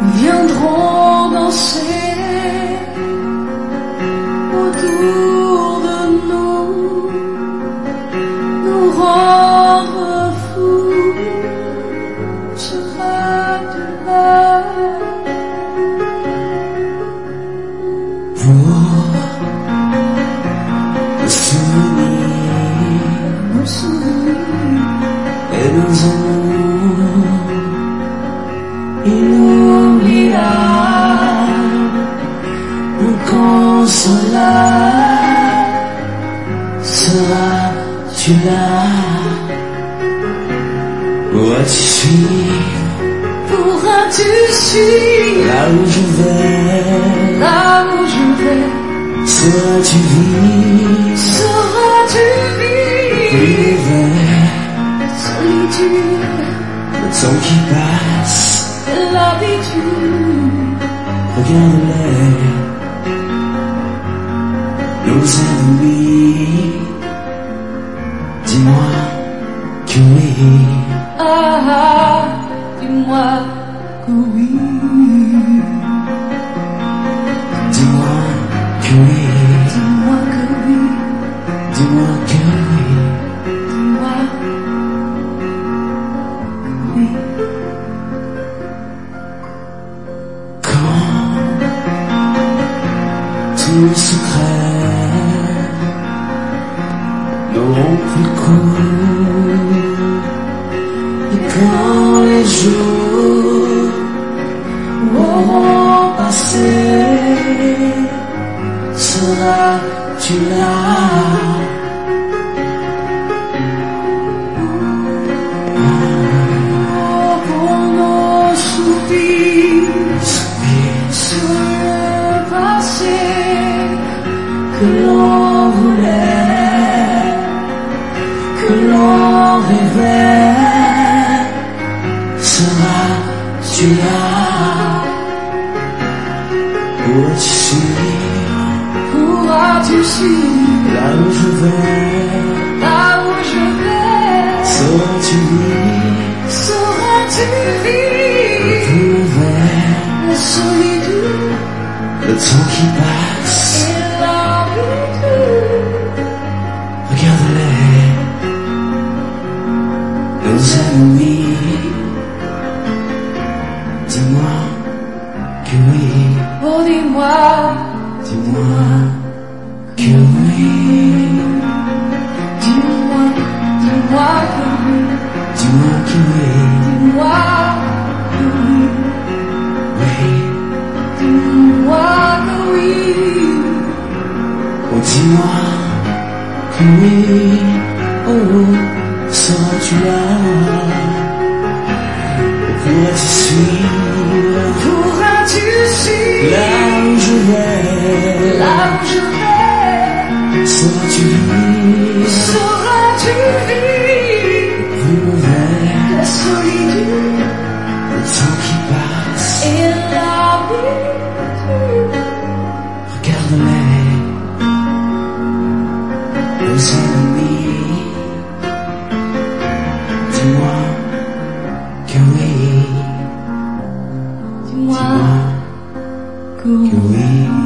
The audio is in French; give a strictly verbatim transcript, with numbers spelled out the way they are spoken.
viendront danser autour de nous, nous rendre fous. Seras-tu là pour me souvenir, me souvenir et nos amours inoubliables, inconsolable. Seras-tu là? Pourras-tu suivre? Pourras-tu suivre là où je vais? là où je vais? Seras-tu vivre? Seras-tu vivre solitude, Le temps qui passe, l'habitude? regarde-les, nos ennemis. Dis-moi que oui. Ah, ah, dis-moi que oui. Dis-moi que oui. Dis-moi que oui. Dis-moi que oui. Dis-moi oui. Quand tous les secrets n'auront plus cours, et quand les jours auront passé, seras-tu là? Oh, pour nos soupirs sur le passé Que l'on voulait, que l'on rêvait, seras-tu là? Pourras-tu suivre pourras-tu suivre là où je vais? là où je vais? Seras-tu vivre Seras-tu vivre trouver la solitude le temps qui passe? et l'habitude? Regarde-les, nos ennemis. Dis-moi que oui. Oh, dis-moi, Dis-moi que oui. dis-moi, dis-moi que oui. Dis-moi que oui. Dis-moi que oui. Oui. Dis-moi que oui. Oh, dis-moi que oui. Oh, seras-tu là? Pourras-tu suivre Pourras-tu suivre là où je vais? là où je vais? Seras-tu vivre Seras-tu vivre plus mauvais? la solitude Le temps qui passe, et l'habitude? regarde-les, nos ennemis. Dis-moi que oui. Dis-moi Dis-moi que que oui. oui.